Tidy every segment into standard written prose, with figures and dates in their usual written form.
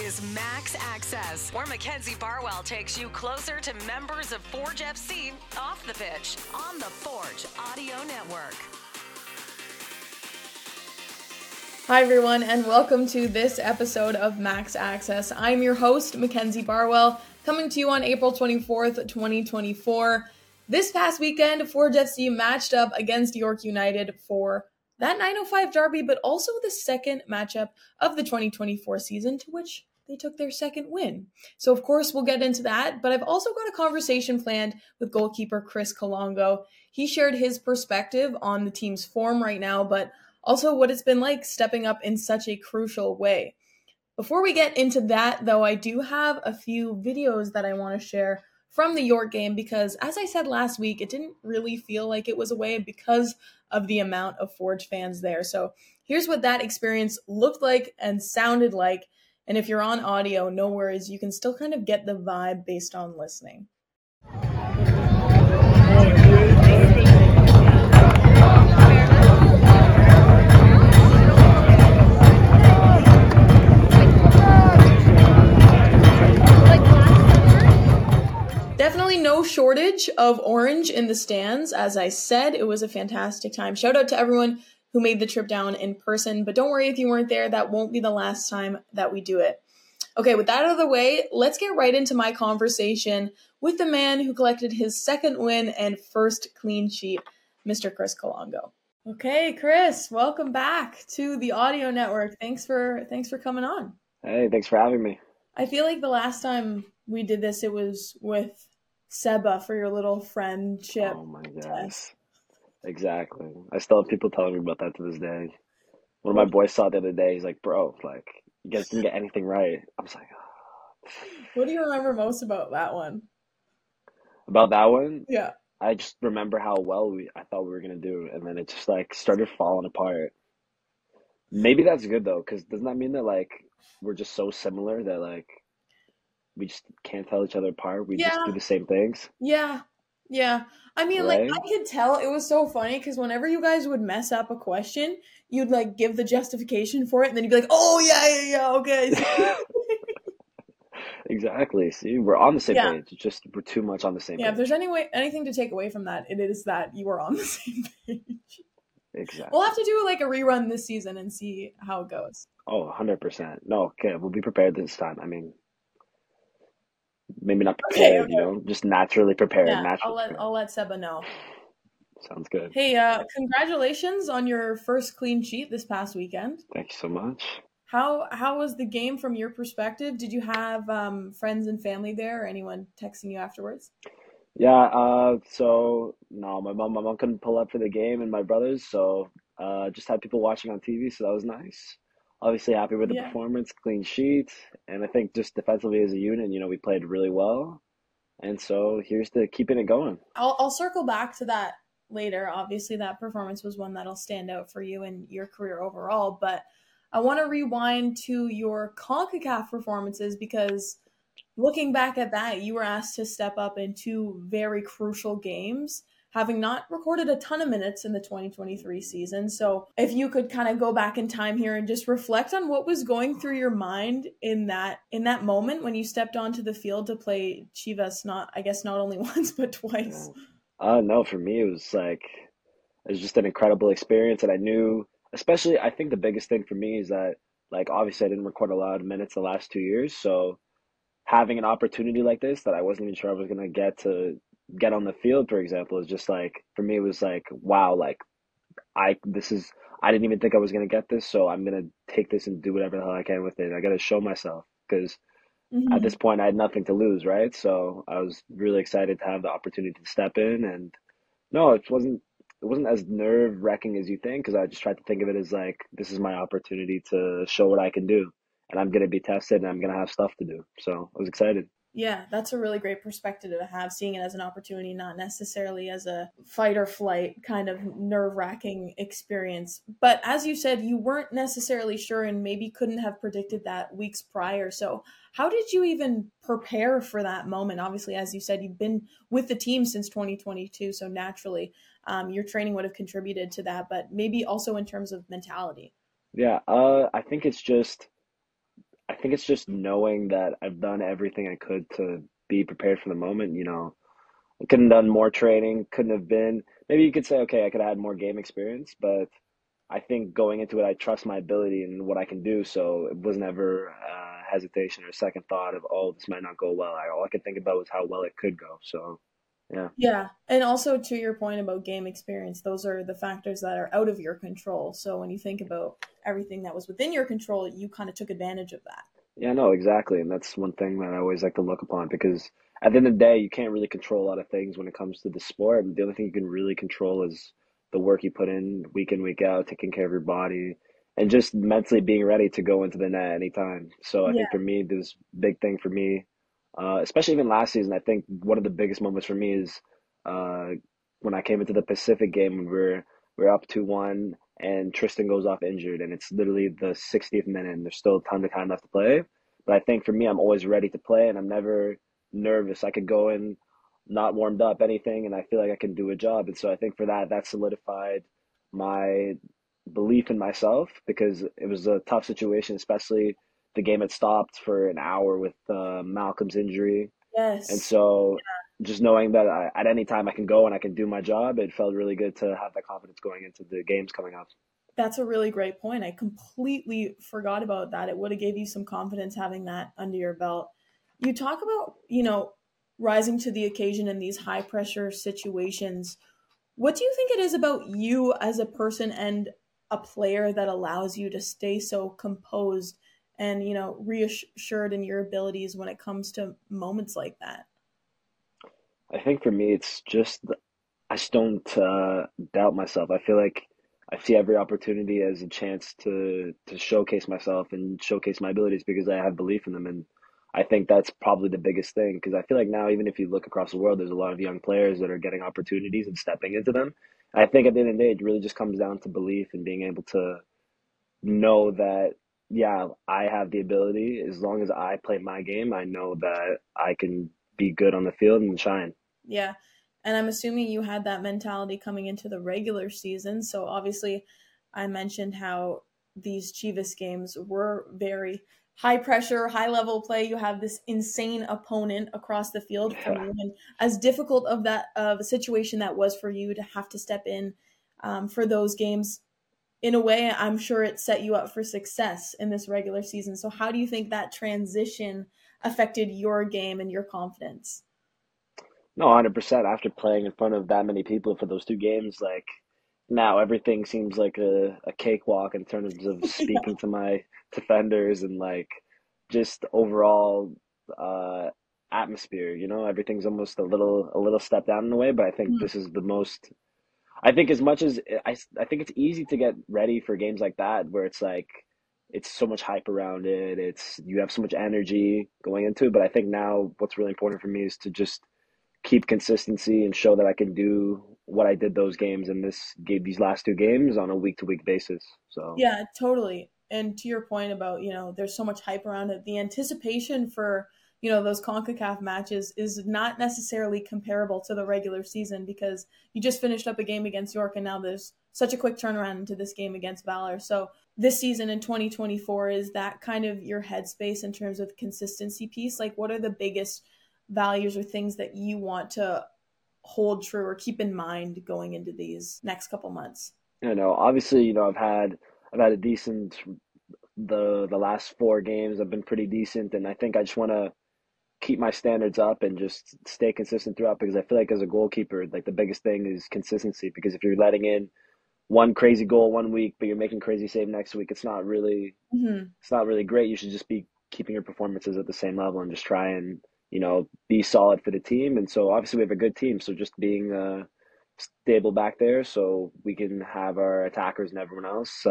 is Max Access, where Mackenzie Barwell takes you closer to members of Forge FC off the pitch on the Forge Audio Network. Hi everyone, and welcome to this episode of Max Access. I'm your host, Mackenzie Barwell, coming to you on April 24th, 2024. This past weekend, Forge FC matched up against York United for that 905 derby, but also the second matchup of the 2024 season, to which they took their second win. So of course we'll get into that, but I've also got a conversation planned with goalkeeper Chris Kalongo. He shared his perspective on the team's form right now, but also what it's been like stepping up in such a crucial way. Before we get into that, though, I do have a few videos that I want to share from the York game because, as I said last week, it didn't really feel like it was away because of the amount of Forge fans there. So here's what that experience looked like and sounded like. And if you're on audio, no worries, you can still kind of get the vibe based on listening. Definitely no shortage of orange in the stands. As I said, it was a fantastic time. Shout out to everyone who made the trip down in person, but don't worry if you weren't there, that won't be the last time that we do it. Okay, with that out of the way, let's get right into my conversation with the man who collected his second win and first clean sheet, Mr. Chris Kalongo. Okay, Chris, welcome back to the Audio Network. Thanks for coming on. Hey, thanks for having me. I feel like the last time we did this, it was with Seba for your little friendship. Oh my gosh. Exactly. I still have people telling me about that to this day. One of my boys saw it the other day. He's like, bro, like, you guys didn't get anything right. I was like, oh. What do you remember most about that one? About that one? Yeah. I just remember how well I thought we were going to do. And then it just, like, started falling apart. Maybe that's good, though, because doesn't that mean that, like, we're just so similar that, like, we just can't tell each other apart? We just do the same things? Yeah. I mean, right? like, I could tell it was so funny because whenever you guys would mess up a question, you'd, like, give the justification for it, and then you'd be like, oh, yeah, okay. Exactly. See, we're on the same page. It's just we're too much on the same page. Yeah, if there's anything to take away from that, it is that you are on the same page. Exactly. We'll have to do, like, a rerun this season and see how it goes. Oh, 100%. No, okay, we'll be prepared this time. I mean, maybe not prepared, you know, just naturally prepared. Yeah, I'll let Seba know. Sounds good. Hey, congratulations on your first clean sheet this past weekend. Thank you so much. How was the game from your perspective? Did you have friends and family there or anyone texting you afterwards? Yeah, so no, my mom couldn't pull up for the game and my brothers, so just had people watching on TV, so that was nice. Obviously happy with the performance, clean sheet, and I think just defensively as a unit, you know, we played really well. And so here's to keeping it going. I'll circle back to that later. Obviously that performance was one that'll stand out for you and your career overall, but I want to rewind to your CONCACAF performances because looking back at that, you were asked to step up in two very crucial games, having not recorded a ton of minutes in the 2023 season. So if you could kind of go back in time here and just reflect on what was going through your mind in that moment when you stepped onto the field to play Chivas, not only once, but twice. No, for me, it was just an incredible experience. And I knew, especially, I think the biggest thing for me is that, like, obviously I didn't record a lot of minutes the last 2 years. So having an opportunity like this that I wasn't even sure I was going to get on the field, for example, is just like, for me, it was like, wow, like I didn't even think I was going to get this. So I'm going to take this and do whatever the hell I can with it. I got to show myself because at this point I had nothing to lose. Right. So I was really excited to have the opportunity to step in, and no, it wasn't as nerve wracking as you think. Cause I just tried to think of it as like, this is my opportunity to show what I can do, and I'm going to be tested and I'm going to have stuff to do. So I was excited. Yeah, that's a really great perspective to have, seeing it as an opportunity, not necessarily as a fight or flight kind of nerve-wracking experience. But as you said, you weren't necessarily sure and maybe couldn't have predicted that weeks prior. So how did you even prepare for that moment? Obviously, as you said, you've been with the team since 2022, so naturally your training would have contributed to that, but maybe also in terms of mentality. Yeah, I think think it's just knowing that I've done everything I could to be prepared for the moment. I couldn't have done more training, couldn't have been. Maybe you could say, okay, I could have had more game experience, but I think going into it, I trust my ability and what I can do. So it was never hesitation or second thought of, oh, this might not go well. All I could think about was how well it could go. So, yeah. Yeah. And also to your point about game experience, those are the factors that are out of your control. So when you think about everything that was within your control, you kind of took advantage of that. Yeah, no, exactly. And that's one thing that I always like to look upon because at the end of the day, you can't really control a lot of things when it comes to the sport. And the only thing you can really control is the work you put in, week out, taking care of your body, and just mentally being ready to go into the net anytime. So I Yeah. think for me, this big thing for me, especially even last season, I think one of the biggest moments for me is uh, when I came into the Pacific game when we're up 2-1 and Tristan goes off injured and it's literally the 60th minute and there's still a ton of time left to play. But I think for me, I'm always ready to play and I'm never nervous. I could go in not warmed up, anything, and I feel like I can do a job. And so I think for that, that solidified my belief in myself because it was a tough situation, especially the game had stopped for an hour with Malcolm's injury. And Yes. so just knowing that at any time I can go and I can do my job, it felt really good to have that confidence going into the games coming up. That's a really great point. I completely forgot about that. It would have gave you some confidence having that under your belt. You talk about, rising to the occasion in these high pressure situations. What do you think it is about you as a person and a player that allows you to stay so composed and, reassured in your abilities when it comes to moments like that? I think for me, it's just I just don't doubt myself. I feel like I see every opportunity as a chance to showcase myself and showcase my abilities because I have belief in them. And I think that's probably the biggest thing because I feel like now, even if you look across the world, there's a lot of young players that are getting opportunities and stepping into them. And I think at the end of the day, it really just comes down to belief and being able to know that, yeah, I have the ability. As long as I play my game, I know that I can be good on the field and shine. Yeah. And I'm assuming you had that mentality coming into the regular season. So obviously, I mentioned how these Chivas games were very high pressure, high level play. You have this insane opponent across the field from Yeah. you, and as difficult of that of a situation that was for you to have to step in for those games. In a way, I'm sure it set you up for success in this regular season. So, how do you think that transition affected your game and your confidence? No, 100%. After playing in front of that many people for those two games, like now everything seems like a cakewalk in terms of speaking to my defenders and like just overall uh atmosphere, everything's almost a little step down in a way, but I think this is the most I think as much as I think it's easy to get ready for games like that where it's like it's so much hype around it. It's you have so much energy going into it, but I think now what's really important for me is to just keep consistency and show that I can do what I did those games and these last two games on a week to week basis. So Yeah, totally. And to your point about, there's so much hype around it, the anticipation for, those CONCACAF matches is not necessarily comparable to the regular season because you just finished up a game against York and now there's such a quick turnaround into this game against Valor. So this season in 2024, is that kind of your headspace in terms of the consistency piece? Like, what are the biggest values or things that you want to hold true or keep in mind going into these next couple months? obviously, I've had a decent the last four games have been pretty decent, and I think I just want to keep my standards up and just stay consistent throughout because I feel like as a goalkeeper, like the biggest thing is consistency because if you're letting in one crazy goal one week but you're making crazy save next week, Hmm. it's not really great. You should just be keeping your performances at the same level and just try and, be solid for the team. And so obviously we have a good team. So just being stable back there so we can have our attackers and everyone else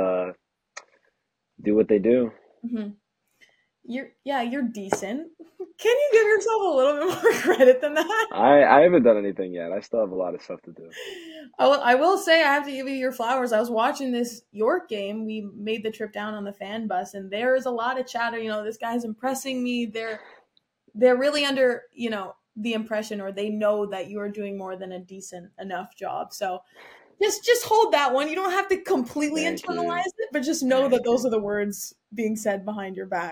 do what they do. Hmm. You're decent. Can you give yourself a little bit more credit than that? I haven't done anything yet. I still have a lot of stuff to do. I will say I have to give you your flowers. I was watching this York game. We made the trip down on the fan bus, and there is a lot of chatter. This guy's impressing me. They're really under the impression, or they know that you are doing more than a decent enough job. So just hold that one. You don't have to completely Thank you. internalize it, but just know that Thank those you. are the words being said behind your back.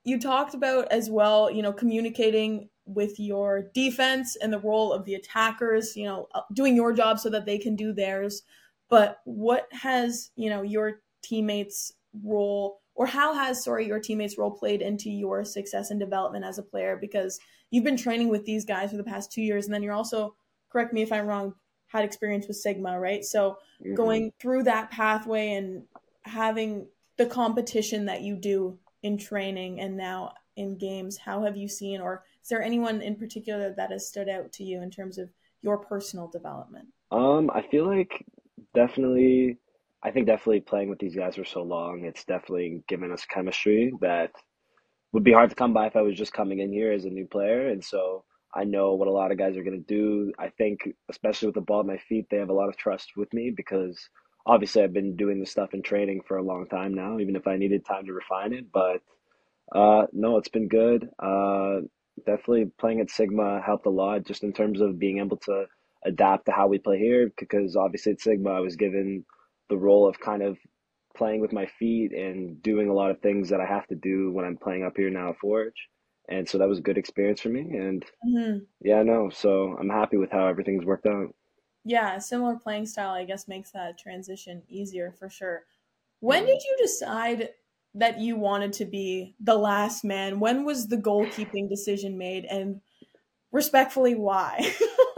you talked about as well, communicating with your defense and the role of the attackers, doing your job so that they can do theirs. But what has, your teammates' role, or how has, sorry, your teammates' role played into your success and development as a player? Because you've been training with these guys for the past 2 years, and then you're also, correct me if I'm wrong, had experience with Sigma, right? So going through that pathway and having the competition that you do in training and now in games, how have you seen, or is there anyone in particular that has stood out to you in terms of your personal development? I feel like definitely, I think definitely playing with these guys for so long, it's definitely given us chemistry that would be hard to come by if I was just coming in here as a new player. And so I know what a lot of guys are going to do. I think, especially with the ball at my feet, they have a lot of trust with me because obviously I've been doing this stuff in training for a long time now, even if I needed time to refine it. But no, it's been good. Definitely playing at Sigma helped a lot just in terms of being able to adapt to how we play here because obviously at Sigma I was given the role of kind of playing with my feet and doing a lot of things that I have to do when I'm playing up here now at Forge. And so that was a good experience for me. And Mm-hmm. yeah, no, so I'm happy with how everything's worked out. Yeah, similar playing style, I guess, makes that transition easier for sure. When Mhm. did you decide that you wanted to be the last man? When was the goalkeeping decision made? And respectfully, why?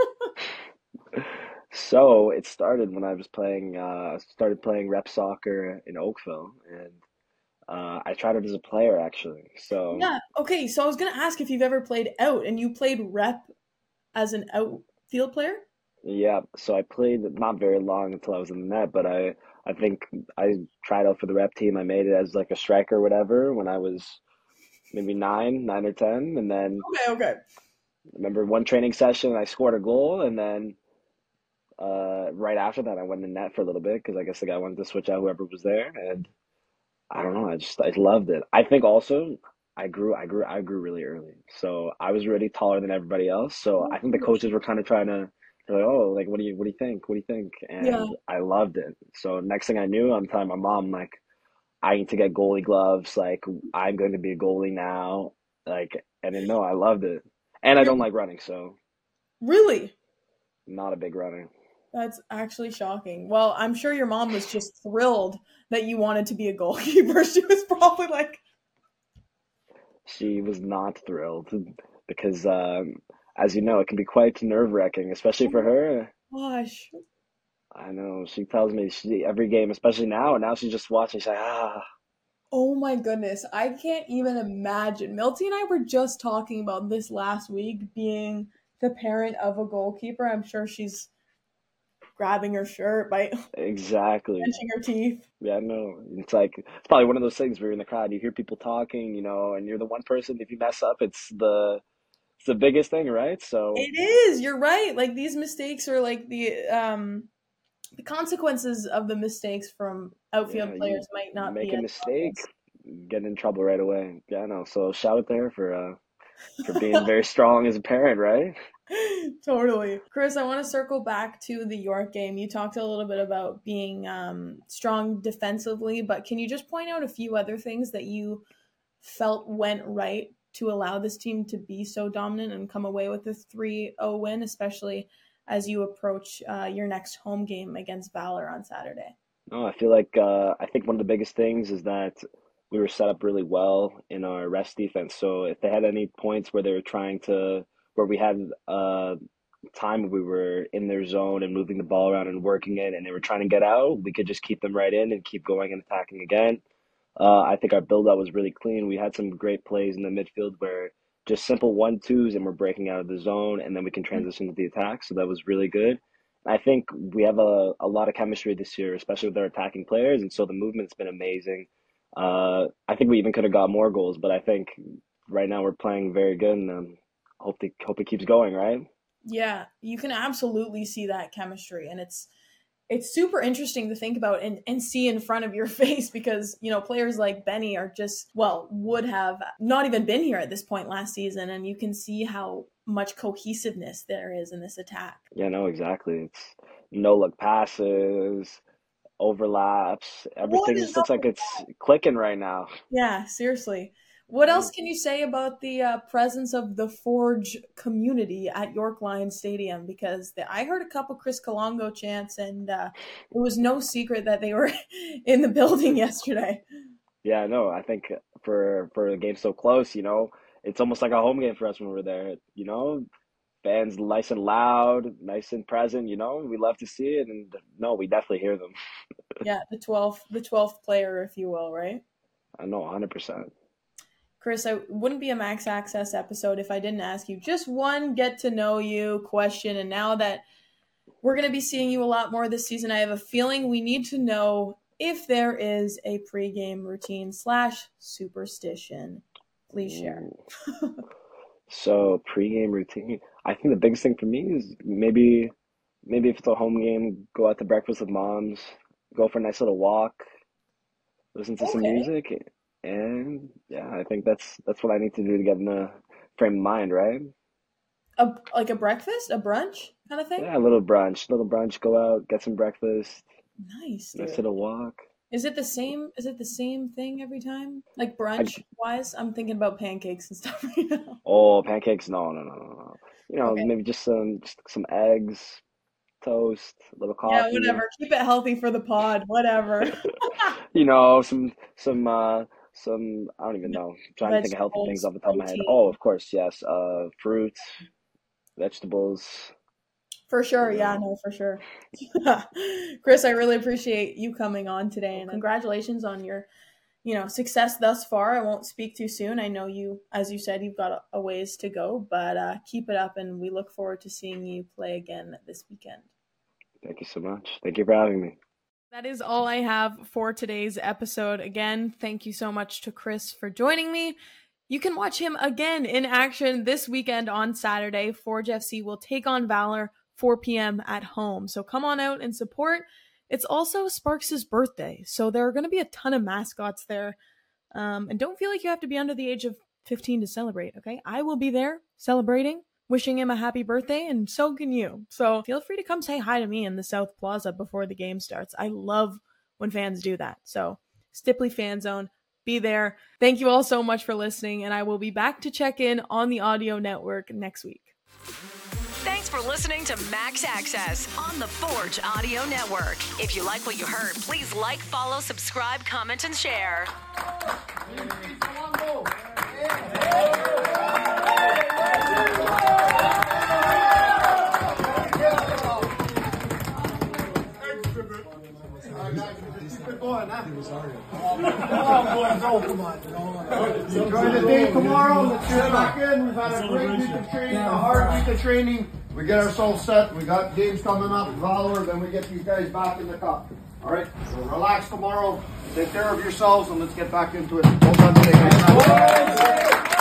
So it started when I was playing, started playing rep soccer in Oakville, and I tried it as a player actually. So Yeah. Okay. So I was gonna ask if you've ever played out, and you played rep as an outfield player. yeah, so I played not very long until I was in the net, but I think I tried out for the rep team. I made it as like a striker or whatever when I was maybe nine or ten, and then Okay. Okay. I remember one training session I scored a goal, and then right after that I went in the net for a little bit because I guess the guy wanted to switch out whoever was there, and I don't know. I loved it. I think also I grew really early. So I was already taller than everybody else. So I think the coaches were kind of trying to, they're like, oh, like what do you think? What do you think? Yeah. And I loved it. So next thing I knew, I'm telling my mom like I need to get goalie gloves. Like I'm going to be a goalie now. Like and then no, I loved it. And I don't like running, so Really? not a big runner. That's actually shocking. Well, I'm sure your mom was just thrilled that you wanted to be a goalkeeper. She was probably like, She was not thrilled because, as you know, it can be quite nerve-wracking, especially for "Oh her. my gosh. I know she tells me she every game, especially now. Now she's just watching. She's like, ah, Oh my goodness. I can't even imagine. Milty and I were just talking about this last week, being the parent of a goalkeeper. I'm sure she's grabbing her shirt by exactly. clenching her teeth. Yeah, no. It's like it's probably one of those things where you're in the crowd, you hear people talking, you know, and you're the one person. If you mess up, it's the biggest thing, right? So It is. You're right. Like these mistakes are like the consequences of the mistakes from yeah, outfield you players might not make be a as mistake, obvious. get in trouble right away. Yeah, no. So shout out to her for being very strong as a parent, right? Totally. Chris, I want to circle back to the York game. You talked a little bit about being strong defensively, but can you just point out a few other things that you felt went right to allow this team to be so dominant and come away with a 3-0 win, especially as you approach your next home game against Valor on Saturday? No, I feel like I think one of the biggest things is that we were set up really well in our rest defense. So if they had any points where they were trying to, where we had time where we were in their zone and moving the ball around and working it, and they were trying to get out, we could just keep them right in and keep going and attacking again. I think our build up was really clean. We had some great plays in the midfield where just simple 1-2s and we're breaking out of the zone, and then we can transition to the attack. So that was really good. I think we have a lot of chemistry this year, especially with our attacking players, and so the movement's been amazing. I think we even could have got more goals, but I think right now we're playing very good, and hope it keeps going, right? Yeah, you can absolutely see that chemistry, and it's super interesting to think about and see in front of your face because players like Benny are just, well, would have not even been here at this point last season, and you can see how much cohesiveness there is in this attack. Yeah, no, exactly. It's no look passes, overlaps, What everything is just up looks like with it's clicking right now. Yeah, seriously. What else can you say about the presence of the Forge community at York Lions Stadium? Because I heard a couple Chris Kalongo chants, and it was no secret that they were in the building yesterday. Yeah, no, I think for a game so close, it's almost like a home game for us when we're there. Fans nice and loud, nice and present. We love to see it, and no, we definitely hear them. Yeah, the 12th player, if you will, right? I know, 100%. Chris, I wouldn't be a Max Access episode if I didn't ask you just one get to know you question. And now that we're going to be seeing you a lot more this season, I have a feeling we need to know if there is a pregame routine / superstition. Please share. So pregame routine. I think the biggest thing for me is maybe if it's a home game, go out to breakfast with moms, go for a nice little walk, listen to some music. And yeah, I think that's what I need to do to get in the frame of mind, right? Like a breakfast, a brunch kind of thing? Yeah, a little brunch, go out, get some breakfast. Nice, dude. Nice little walk. Is it the same thing every time? Like brunch wise? I'm thinking about pancakes and stuff right now. Oh, pancakes? No. Maybe just some eggs, toast, a little coffee. Yeah, whatever. Keep it healthy for the pod. Whatever. Some I don't even know. I'm trying to think of healthy things off the top of my head. Oh, of course, yes. Fruits, vegetables. For sure, yeah, no, for sure. Chris, I really appreciate you coming on today, and congratulations on your, success thus far. I won't speak too soon. I know you, as you said, you've got a ways to go, but keep it up, and we look forward to seeing you play again this weekend. Thank you so much. Thank you for having me. That is all I have for today's episode. Again, thank you so much to Chris for joining me. You can watch him again in action this weekend on Saturday. Forge FC will take on Valor 4 p.m. at home. So come on out and support. It's also Sparks' birthday, so there are going to be a ton of mascots there. And don't feel like you have to be under the age of 15 to celebrate, okay? I will be there celebrating, wishing him a happy birthday, and so can you. So feel free to come say hi to me in the South Plaza before the game starts. I love when fans do that. So Stipley Fan Zone, be there. Thank you all so much for listening, and I will be back to check in on the audio network next week. Thanks for listening to Max Access on the Forge Audio Network. If you like what you heard, please like, follow, subscribe, comment, and share. Enjoy the day tomorrow. Let's get back in. We've had a great week of training, a hard week of training. We get ourselves set. We got games coming up, Valor, then we get these guys back in the cup. All right, so relax tomorrow. Take care of yourselves, and let's get back into it. Well done today, guys.